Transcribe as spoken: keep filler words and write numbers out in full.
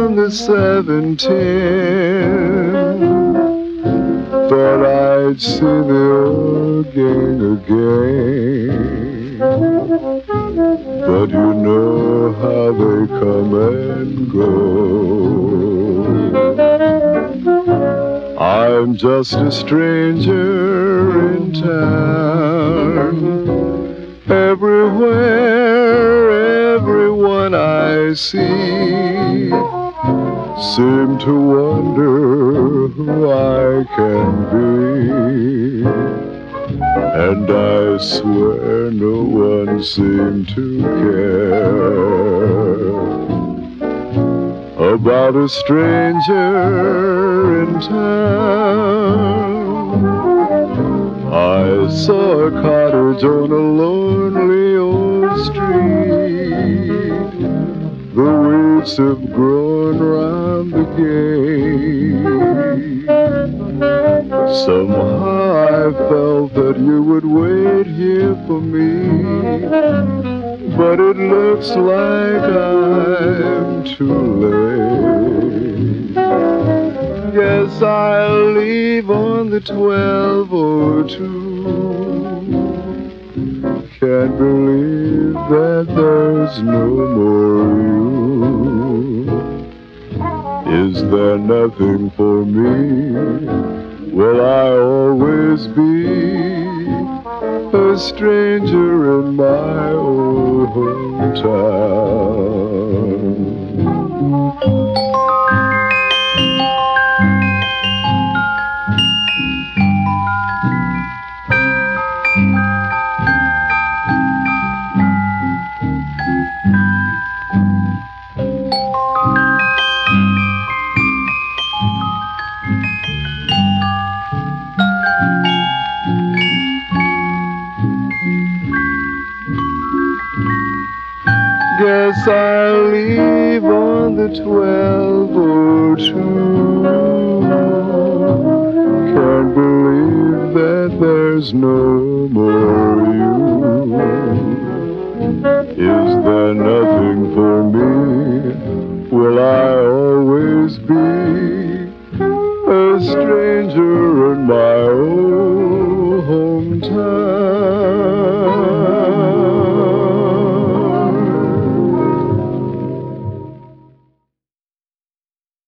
on the seven ten. Thought I'd see the old gang again, but you know how they come and go. I'm just a stranger in town. Everywhere, everyone I see seem to wonder who I can be, and I swear no one seemed to care about a stranger in town. I saw a cottage on a lonely old street. The weeds have grown round the gate. Somehow I felt that you would wait here for me, but it looks like I'm too late. Guess I'll leave on the twelve oh two. Can't believe that there's no more you. Is there nothing for me? Will I always be a stranger in my old hometown? Guess I'll leave on the twelve oh two. Can't believe that there's no more you. Is there nothing for me? Will I always be a stranger in my own